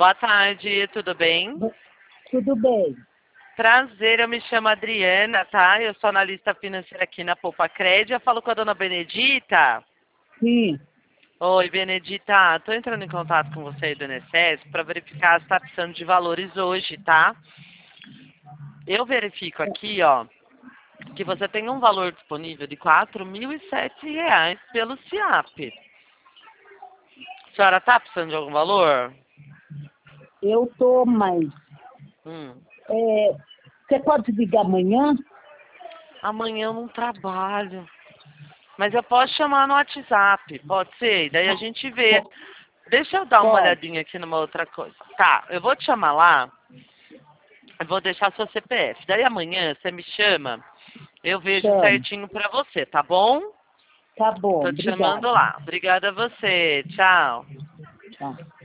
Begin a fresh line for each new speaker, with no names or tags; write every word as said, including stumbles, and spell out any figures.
Boa tarde, tudo bem?
Tudo bem.
Prazer, eu me chamo Adriana, tá? Eu sou analista financeira aqui na Poupa Crédito. Eu falo com a dona Benedita.
Sim,
Oi, Benedita. Tô entrando em contato com você aí do I N S S para verificar se está precisando de valores hoje, tá? Eu verifico aqui, ó, que você tem um valor disponível de quatro mil e sete reais pelo SIAP. A senhora tá precisando de algum valor?
eu tô, mas
Hum.
é, você pode ligar amanhã?
Amanhã eu não trabalho. Mas eu posso chamar no WhatsApp, pode ser? Daí a gente vê. Deixa eu dar uma
Pode.
olhadinha aqui numa outra coisa. Tá, eu vou te chamar lá. Eu vou deixar seu C P F. Daí amanhã você me chama. Eu vejo
Chamo.
certinho pra você, tá bom?
Tá bom,
Tô te chamando
obrigada.
lá. Obrigada a você. Tchau.
Tchau.